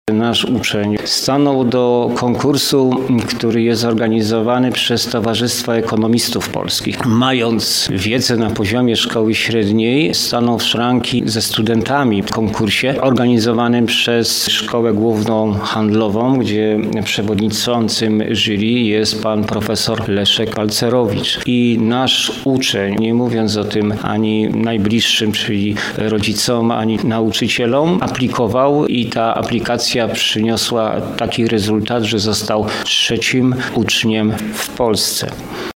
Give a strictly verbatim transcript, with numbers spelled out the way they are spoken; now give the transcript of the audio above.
Nasz uczeń stanął do konkursu, który jest organizowany przez Towarzystwo Ekonomistów Polskich. Mając wiedzę na poziomie szkoły średniej, stanął w szranki ze studentami w konkursie organizowanym przez Szkołę Główną Handlową, gdzie przewodniczącym jury jest pan profesor Leszek Balcerowicz. I nasz uczeń, nie mówiąc o tym ani najbliższym, czyli rodzicom, ani nauczycielom, aplikował i ta aplikacja przyniosła taki rezultat, że został trzecim uczniem w Polsce.